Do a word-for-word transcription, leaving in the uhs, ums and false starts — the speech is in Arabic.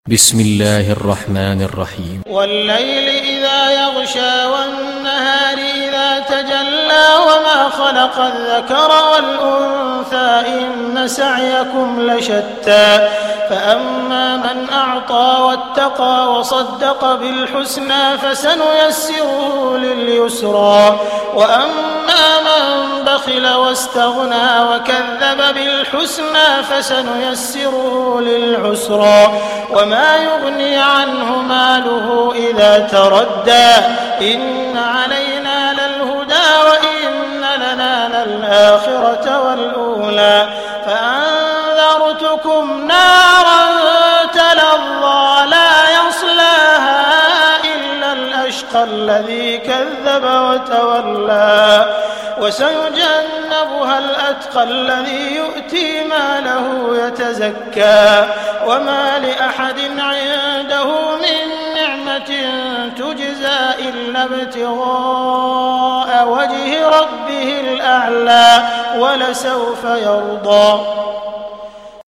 بسم الله الرحمن الرحيم والليل إذا يغشى والنهار إذا تجلى وما خلق الذكر والأنثى إن سعيكم لشتى فأما من أعطى واتقى وصدق بالحسنى فسنيسره لليسرى وأما من بخل واستغنى وكذب بالحسنى فسنيسره للعسرى وما يغني عنه ماله إذا تردى إن علينا للهدى وإن لنا للآخرة والأولى فأنذرتكم نارا تلظى لا يصلاها إلا الأشقى الذي كذب وتولى وسيجنبها الأتقى الذي يؤتي ماله يتزكى وما لأحد عنده من نعمة تجزى إلا ابتغاء وجه ربه الأعلى ولسوف يرضى.